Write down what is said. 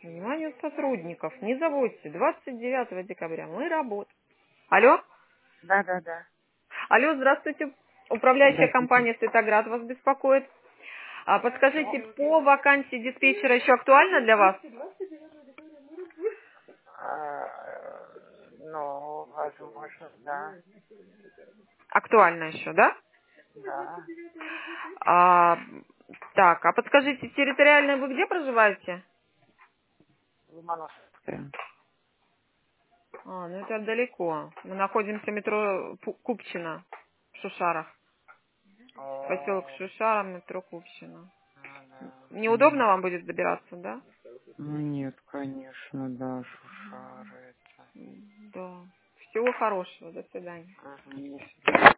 Внимание сотрудников, не забудьте, 29 декабря мы работаем. Алло? Да. Алло, здравствуйте. Управляющая Здравствуйте. компания «Светоград» вас беспокоит. Подскажите, по вакансии диспетчера еще актуально для вас? Ну, возможно, да. Актуально еще, да? Да. Так, подскажите, территориально вы где проживаете? Ломоносовская. Ну это далеко. Мы находимся в метро Купчино в Шушарах. Поселок О, Шушара, метро Купчино. ну да. Неудобно вам будет добираться, да? Ну нет, конечно, да, Шушара это. Да. Всего хорошего. До свидания. Ага, до свидания.